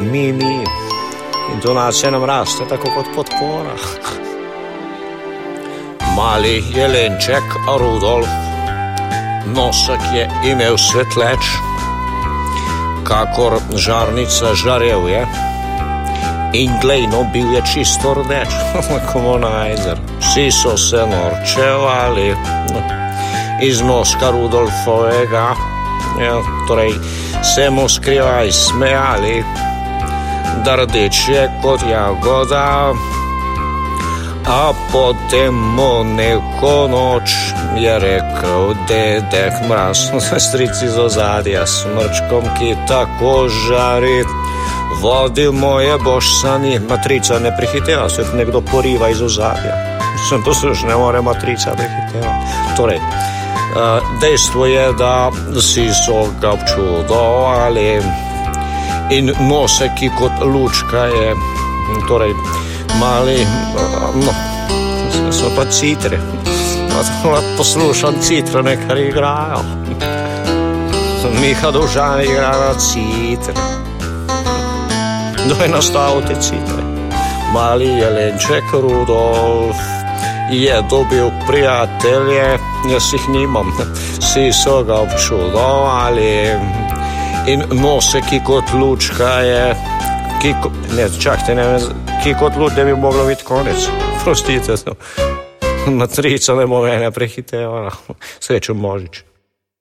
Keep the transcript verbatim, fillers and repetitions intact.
mi, mi. Intonacija nam raste tako kot podpora. Mali jelenček Rudolf, nosek je imel svetleč, kakor žarnica žarev je, in glejno bil je čisto rdeč, komunajzer. Vsi so se norčevali iz noska Rudolfovega, ja, torej se mu skrivaj smejali, da rdeč je kot jagoda. A potem mu neko noč je rekel dedek Mraz, stric iz ozadja, smrčkom, ki tako žari, vodil moje boš sani. Matrica ne prehiteva, se nekdo poriva iz ozadja. Sem poslušal, ne more matrica prehiteva. Torej, dejstvo je, da si so ga občudovali in nosek, ki kot lučka je, torej, mali, no, so pa citre. Poslušam citrone, kar igrajo. Miha Dovžan igra na citre. Kdo je nastavil te citre? Mali jelenček Rudolf je dobil prijatelje, jaz jih nimam. Vsi so ga občudovali in nosek, ki kot lučka je, ki ko, ne, čakajte, ne, ki kot luč, da bi moglo biti konec. Prostite, no. Matrica ne bo mene prehitevala. Srečen Božič.